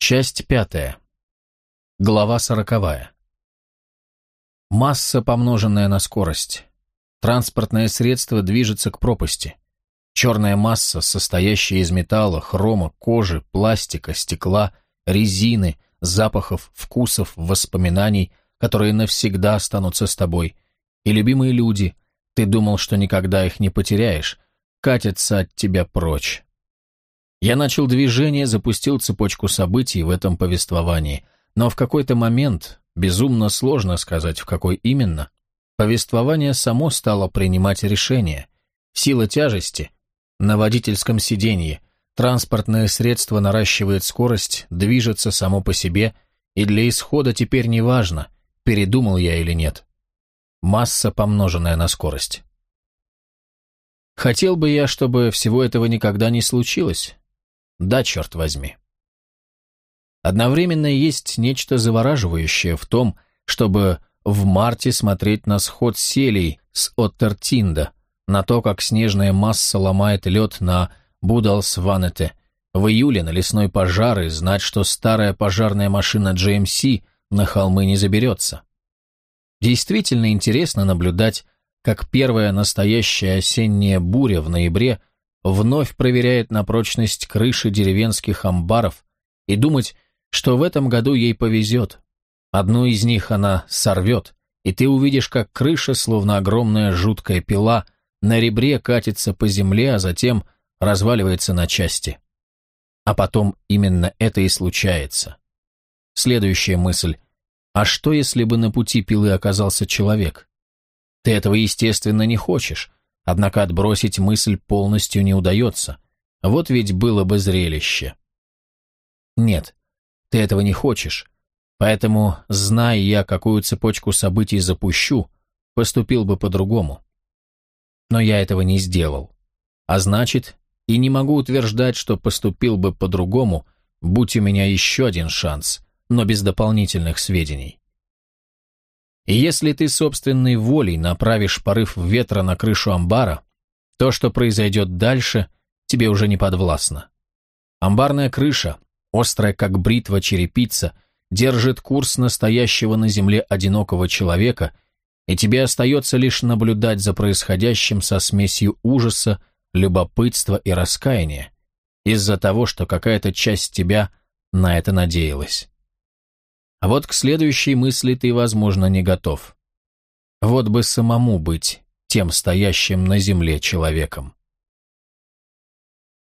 Часть 5. Глава 40. Масса, помноженная на скорость. Транспортное средство движется к пропасти. Черная масса, состоящая из металла, хрома, кожи, пластика, стекла, резины, запахов, вкусов, воспоминаний, которые навсегда останутся с тобой. И любимые люди, ты думал, что никогда их не потеряешь, катятся от тебя прочь. Я начал движение, запустил цепочку событий в этом повествовании, но в какой-то момент, безумно сложно сказать, в какой именно, повествование само стало принимать решение. Сила тяжести на водительском сиденье, транспортное средство наращивает скорость, движется само по себе, и для исхода теперь не важно, передумал я или нет. Масса, помноженная на скорость. Хотел бы я, чтобы всего этого никогда не случилось? Да, черт возьми. Одновременно есть нечто завораживающее в том, чтобы в марте смотреть на сход селей с Оттертинда, на то, как снежная масса ломает лед на Будалсванете, в июле на лесной пожар и знать, что старая пожарная машина GMC на холмы не заберется. Действительно интересно наблюдать, как первая настоящая осенняя буря в ноябре вновь проверяет на прочность крыши деревенских амбаров и думать, что в этом году ей повезет. Одну из них она сорвет, и ты увидишь, как крыша, словно огромная жуткая пила, на ребре катится по земле, а затем разваливается на части. А потом именно это и случается. Следующая мысль. А что, если бы на пути пилы оказался человек? Ты этого, естественно, не хочешь, однако отбросить мысль полностью не удается. Вот ведь было бы зрелище. Нет, ты этого не хочешь, поэтому, зная я, какую цепочку событий запущу, поступил бы по-другому. Но я этого не сделал. А значит, и не могу утверждать, что поступил бы по-другому, будь у меня еще один шанс, но без дополнительных сведений. И если ты собственной волей направишь порыв ветра на крышу амбара, то, что произойдет дальше, тебе уже не подвластно. Амбарная крыша, острая как бритва черепица, держит курс настоящего на земле одинокого человека, и тебе остается лишь наблюдать за происходящим со смесью ужаса, любопытства и раскаяния, из-за того, что какая-то часть тебя на это надеялась. А вот к следующей мысли ты, возможно, не готов. Вот бы самому быть тем стоящим на земле человеком.